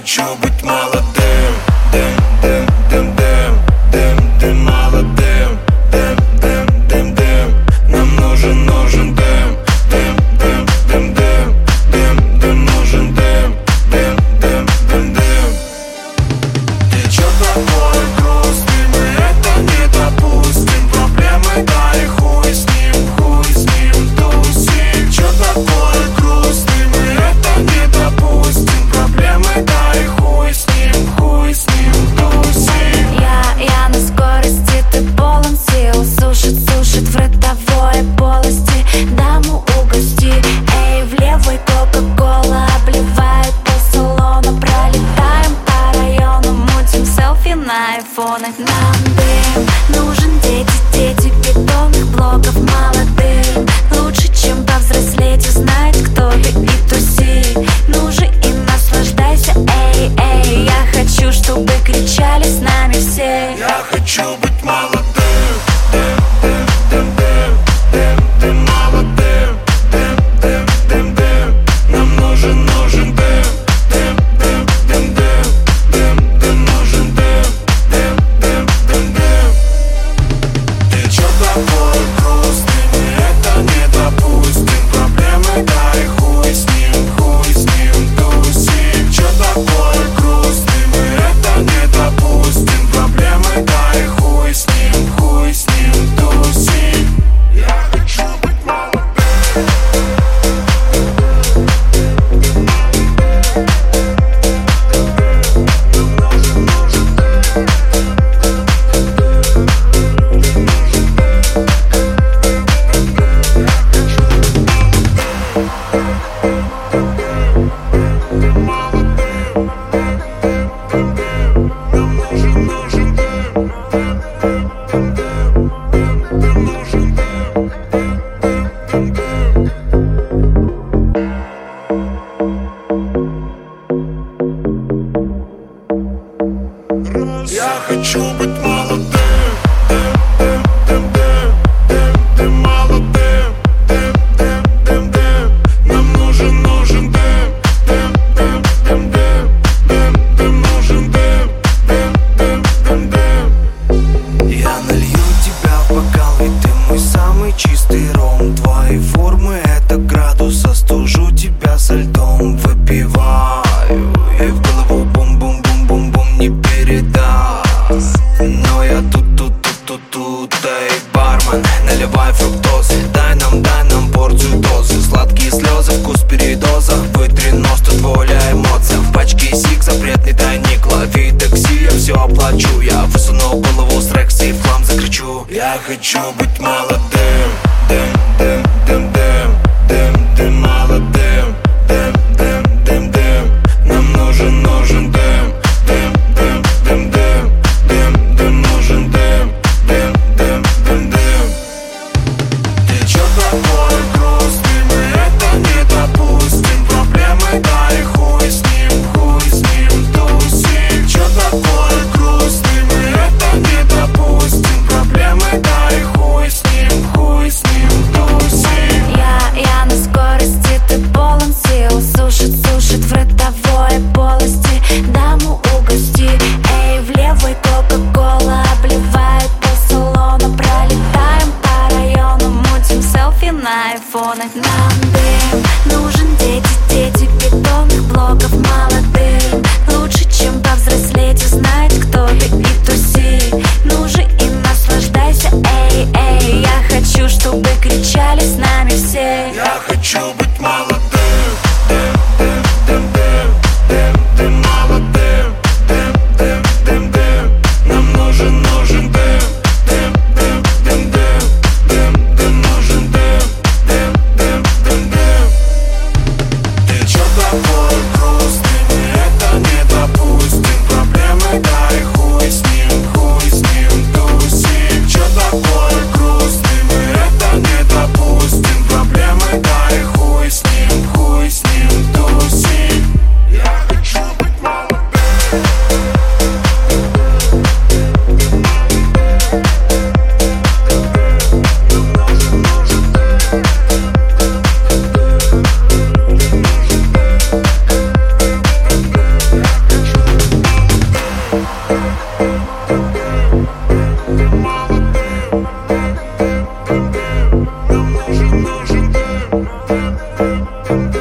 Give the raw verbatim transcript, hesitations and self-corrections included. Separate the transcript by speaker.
Speaker 1: хочу быть молодым, дым, дым, дым, дым, дым, дым, молодым, дым, дым, дым, дым. Нам нужен, нужен дым, дым, дым, дым, дым, дым, дым, нужен дым, дым, дым, дым, дым. Ты чё такой грустный, мы это не допустим. Проблемы, да и хуй с ним, хуй с ним тусим. Чё такой грустный, мы это не допустим. Проблемы, да и хуй с ним, хуй с ним тусим.
Speaker 2: Я, я на скорости, ты полон сил. Сушит, сушит в ротовой полости. Даму угости, эй, в левой кока-кола обливает пол салона. Пролетаем по району, мутим селфи на айфоны. Нам дым нужен, дети, дети бетонных блоков молодым. Лучше, чем повзрослеть, узнать, кто ты и туси. Ну же и наслаждайся, эй, эй. Я хочу, чтобы кричали с нами все.
Speaker 1: Я хочу быть молодым, дым, дым, дым, дым, дым, дым, молодым, дым, дым, дым, дым. Нам нужен, нужен дым, дым, дым, дым, дым, дым, дым, нужен дым, дым, дым, дым, дым. Ты чё такой грустный, мы это не допустим. Проблемы, да и хуй с ним, хуй с ним тусим. Чё такой грустный, мы это не допустим. Проблемы, да и хуй с ним, хуй с ним тусим. Я хочу быть молодым. Я хочу быть молодым, дым, дым, дым, дым, дым, дым, молодым, дым, дым, дым, дым. Нам нужен, нужен дым, дым, дым, дым, дым, дым, дым, нужен дым, дым, дым, дым, дым.
Speaker 3: Я налью тебя в бокал, ведь ты мой самый чистый ром. Твои формы — это градус, остужу тебя со льдом. Выпиваю, и в голову бум-бум-бум-бум-бум не передать. Но я тут, тут, тут, тут, тут, эй, бармен, наливай фруктозы. Дай нам, дай нам порцию дозы. Сладкие слезы, вкус передоза. Вытри нос, тут воля эмоций. В пачке сик запретный тайник. Лови такси, я все оплачу. Я высуну голову с рекса и в хлам закричу.
Speaker 1: Я хочу быть молодым, дым, дым, дым, дым, дым, дым, молодым, дым, дым, дым, дым. Нам нужен, нужен дым, дым, дым, дым, дым, дым, дым, нужен дым, дым, дым, дым, дым. Ты чё такой грустный, мы это не допустим. Проблемы, да и хуй с ним, хуй с ним тусим. Чё такой грустный, мы это не допустим. Проблемы, да и хуй с ним, хуй с ним тусим. дым, дым.